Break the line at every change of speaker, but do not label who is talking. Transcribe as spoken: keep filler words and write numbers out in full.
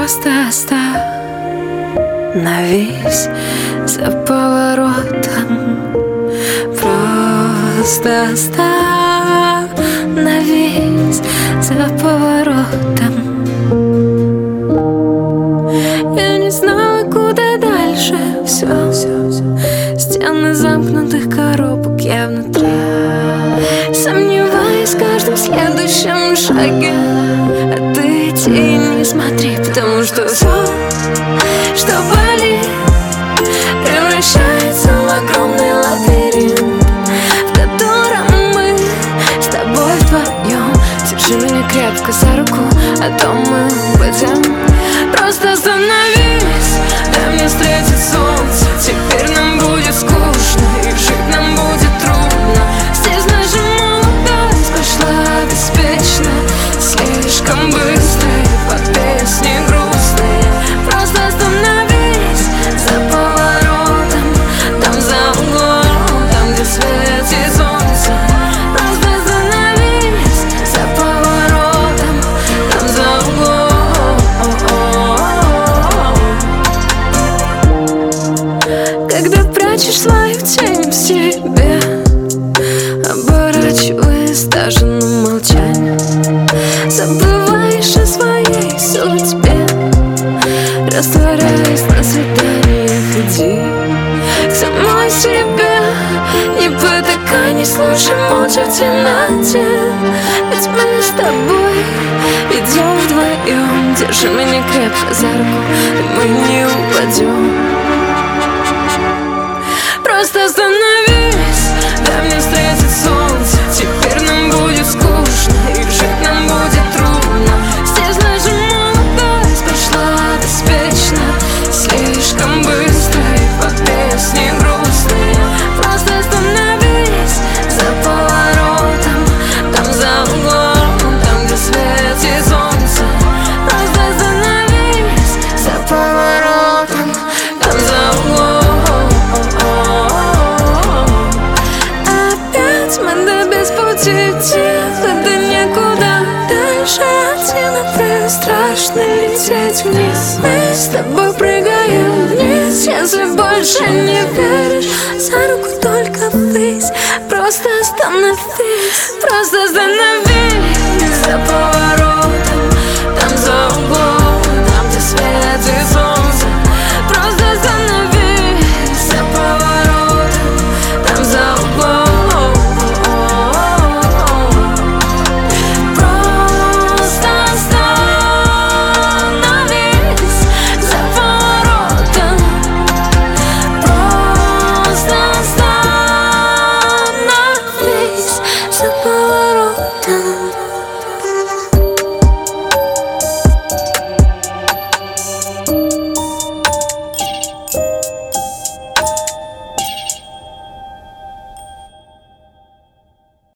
Просто остановись за поворотом. Просто остановись за поворотом. Я не знала, куда дальше. Все, все, все. Стены замкнутых коробок, я внутри, сомневаюсь в каждом следующем шаге. А ты идти не смотри, потому что все, что болит, превращается в огромный лабиринт, в котором мы с тобой вдвоем. Держи меня крепко за руку, а то мы упадем. Просто остановись, дай мне встретить солнце. Теперь нам будет скучно и жить нам будет трудно. Здесь наша молодость прошла беспечно, слишком быстро и под песни грустные. Просто остановись за поворотом, там за углом, там где светит солнце. Просто остановись за поворотом, там за углом. Когда прячешь свою тень в себе, оборачиваясь даже на молчание, забываешь о своей судьбе, растворяясь на свиданиях. Иди к самой себе, не потакай, не слушай молча в темноте. Ведь мы с тобой идем вдвоем. Держи меня крепко за руку, и мы не упадем. Просто остановись, дай мне встретить солнце. Теперь нам будет скучно и жить нам будет трудно. Здесь наша молодость прошла беспечно, слишком быстро и под песни грустные. Просто остановись за поворотом, там за углом, там где светит солнце. Просто остановись за поворотом, там за углом. Мы до без пути идти, да некуда дальше. Темноты страшно лететь вниз. Мы с тобой прыгаем вниз. Если больше не веришь, за руку только ввысь. Просто остановись, просто остановись за поворотом.